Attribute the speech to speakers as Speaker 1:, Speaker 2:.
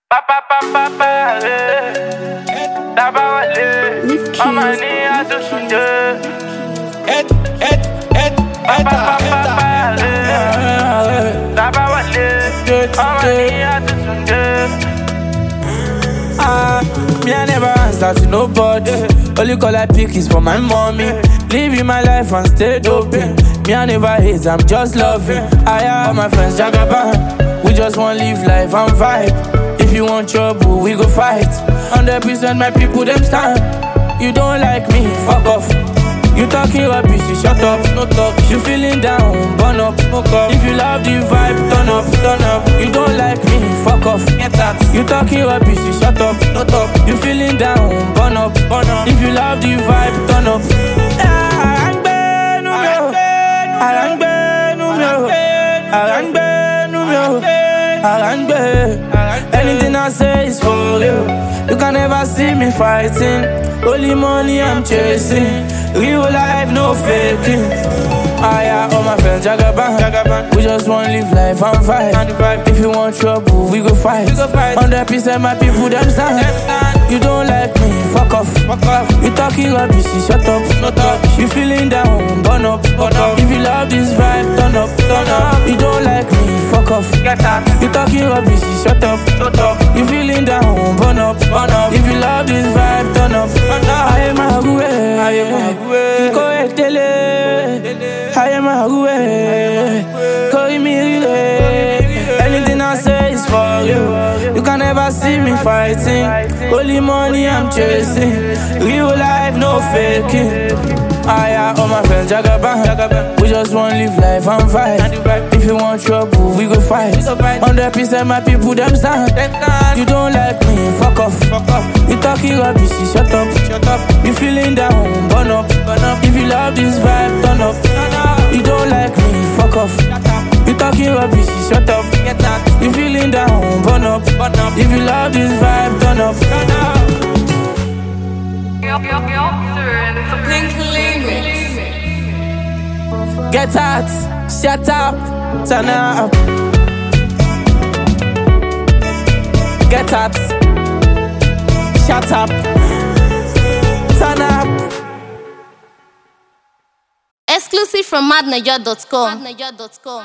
Speaker 1: Me I never answer to nobody. Only call I pick is for my mommy. Living my life and stay doping. Me I never hate, I'm just loving. I have all my friends Jagaban. We just want live life and vibe. If you want trouble, we go fight. 100% my people them stand. You don't like me, fuck off. You talking rubbish, you shut up, no talk. You feeling down, burn up, fuck up. If you love the vibe, turn up, turn up. You don't like me, fuck off, get out. You talking rubbish, you shut up, no talk. You feeling down, burn up, burn up. If you love the vibe, turn up. Anything I say is for real. You can never see me fighting. Only money I'm chasing. Real life, no faking. I have all my friends Jagaban. We just want live life and vibe. If you want trouble, we go fight. 100% my people them stand. You don't like me, fuck off. You talking rubbish, shut up, no talk. You feeling down, burn up, burn up. If you love this vibe, turn up, turn up. You don't like me, fuck off. You talking rubbish, shut up, shut up. You feeling down, burn up, burn up. If you love this vibe, turn up, turn up. I am a way, I am a way. Go ahead, I am a way. Call me anything I say is for you. You can never see me fighting. Only money I'm chasing. Real life, no faking. I have all my friends Jagaban. We just want live life and vibe. If you want trouble, we go fight. 100% my people them stand. You don't like me, fuck off. You talking rubbish, shut up. You feeling down, burn up. If you love this vibe, turn up. You don't like me, fuck off. You talking rubbish, shut up. You feeling down, burn up. If you love this vibe, turn up. Get out, shut up, turn up. Get out, shut up, turn up.
Speaker 2: Exclusive from madnaja.com.